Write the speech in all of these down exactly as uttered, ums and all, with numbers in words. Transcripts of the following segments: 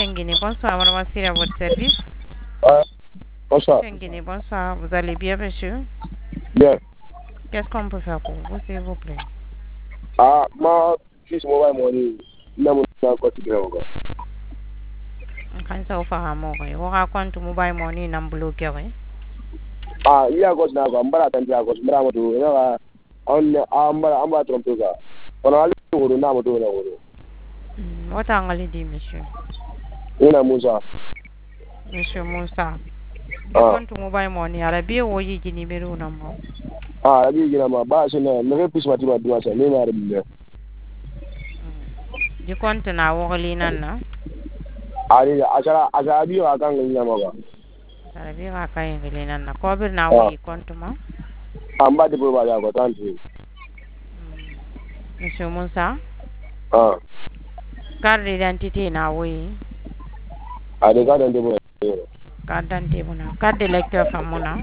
Chenguini, bonsoir, madame Assir à votre service. Ah, bonsoir. Chenguini, bonsoir, vous allez bien, monsieur? Bien. Qu'est-ce qu'on peut faire pour vous, s'il vous plaît? Ah, ma fils mobile money. Namu na ko tigre ko. Kan sa ufa mo ko. Wo ka kwanta mobile money nan bloke ko. Ah, iya ko na ko mbara tan ja ko mbara mo do na on ambara ambara trompe ka. Ona ali woro na mo do na woro. Wata ngali di, monsieur? Ina Musa. Monsieur Musa. Ah. Kwanta mobile money ara bi wo yi ji numero na mo. Ah, abi gina ma ba shi na me pis mati ma duwa sa ne na rubin. Di kwanta na wo li nan na. Ari asara asara bi wa kan ngina ma ba. Ara bi ka kai ngali nan na. Ko bir na wo yi kwanta ma. Amba de bo ba ya ko tanti. Monsieur Musa. Ah. Carte d'identité na wo yi. Ade ka dan de bo. Carte d'identité bona. Carte d'électeur famuna.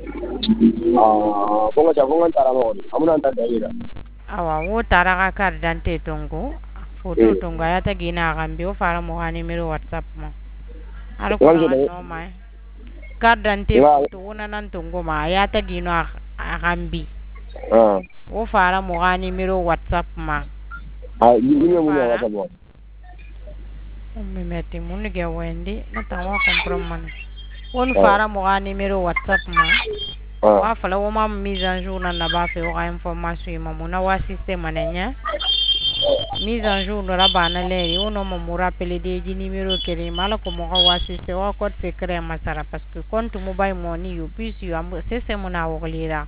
Ah, bonga ja bonga tara mo. Amuna ta da ira. Awa wo tara ka carte d'identité tongo. Foto tongo ya ta gina gambi o fara mo hani numero WhatsApp mo. Ara ko no mai. Carte d'identité foto wona nan tongo ma ya ta gina gambi. Ah. O fara mo hani numero WhatsApp ma. Ah, yini mo ya WhatsApp mo. Mi metti mun ge wendi na tawa compromise. Won fara mo hani numero WhatsApp ma. Wa fala wo ma mise en jour na ba fe o information ma muna wa système ananya. Mise en jour no rabana leri uno mo mu rappeler de di numéro kere mala ko mo wa système wa code secret masara parce que compte mobile money you puisse you am c'est mona wo lira.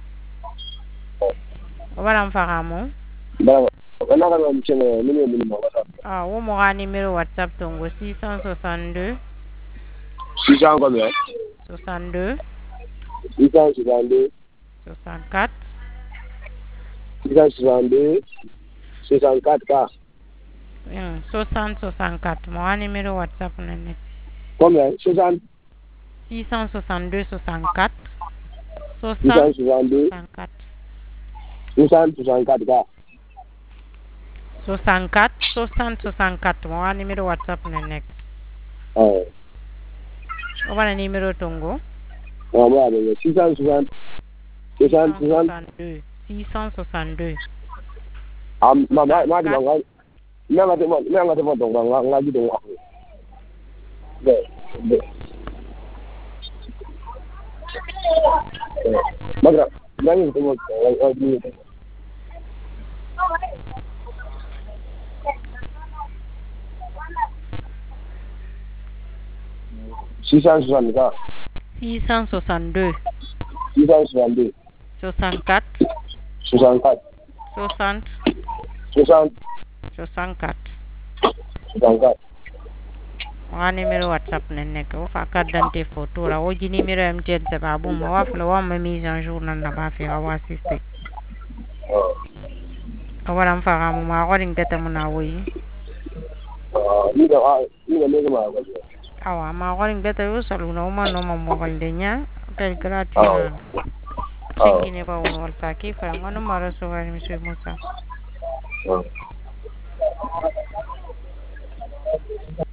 Wala mfahamo? Ba kana kana mchene mimi mimi mo WhatsApp. Ah, wo mo ga numéro WhatsApp tongo six cent soixante-deux six cents combien? soixante-deux six cent soixante-deux soixante-quatre six cent soixante-deux soixante-quatre ka. Hmm, soixante soixante-quatre. Mo ga numéro WhatsApp na net. Combien? soixante six cent soixante-deux soixante-quatre six cent soixante-deux soixante-quatre soixante soixante-quatre ka. soixante-quatre soixante soixante-quatre. Mo ga numéro WhatsApp na net. Ah. O bana numéro tongo? Ah, ba ba six cent soixante soixante soixante-deux six cent soixante-deux. Am ma ma ma ma ma nga te mo nga te mo tongo nga nga di tongo. Be. Be. Magra, nani te mo nga di. six cent soixante ka. six cent soixante-deux six cent soixante-deux soixante-quatre soixante-quatre soixante soixante soixante-quatre. soixante-quatre. Wa numéro WhatsApp na net o fa carte d'identité photo la o ji numéro M T N se ba bon mo wa fla wa ma mise en jour nan na ba fe wa assisté. Ah. O wala mfa ga mo ma ko ring tata mo na wo yi. Ah, ni da ni da ne ma ko. Awa ma ko ring tata yo salu na o ma no mo mo gal de nya tel gratuit. Cengine ba o wal sa ki fa ngono mara so wa monsieur Musa. Ah.